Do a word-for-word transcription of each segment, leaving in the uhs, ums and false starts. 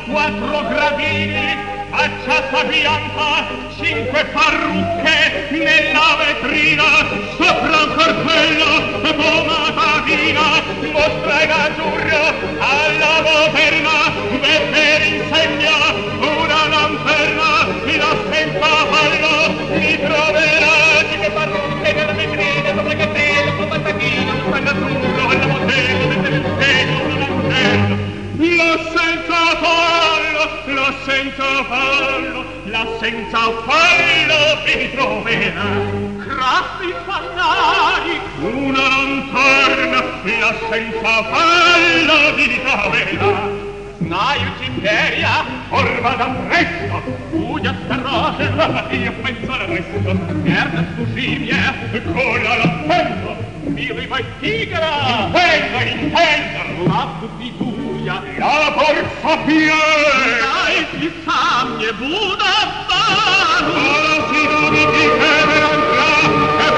quattro gradini, facciata bianca, cinque parrucche nella vetrina, sopra un cartello, pomata fina, mostra in azzurro alla moderna, per insegna una lanterna, la senza fallo mi troverà, cinque parrucche nella vetrina, sopra il cartello, pomata fina, mostra in azzurro alla moderna, per insegna una lanterna. La senza fallo, la senza fallo, la senza fallo vi troverà. Craffi fannari, una lanterna, la senza fallo vi troverà. Snaio c'imperia, orma da presto, udia starrosa, io penso al resto. Merda sfusimia, cola l'appello, mi riva il tigra, intenda, intenda, la figuia, la forza piena, e ti sammie buda vano, la si dubiti che me andrà, che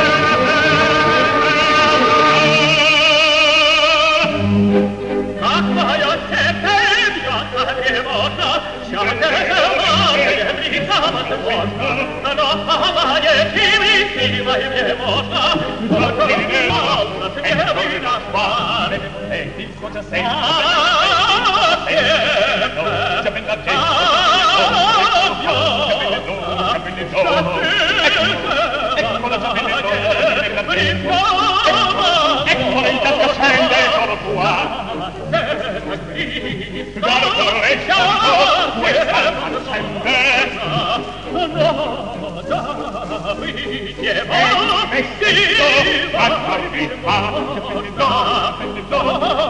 bene, assai a te pedio, assai emosa, sciatere amare, e bricava se vostra, no, amare, chi mi stima e mi emosa, la corrina, se mi vina fare, e il suo già sempre, ah, sempre, sempre la gente, eccola già eccola in tasca scende, sono tua. Guarda Florenza, questa sempre. No, Davide, che va, e sì, va, va, va,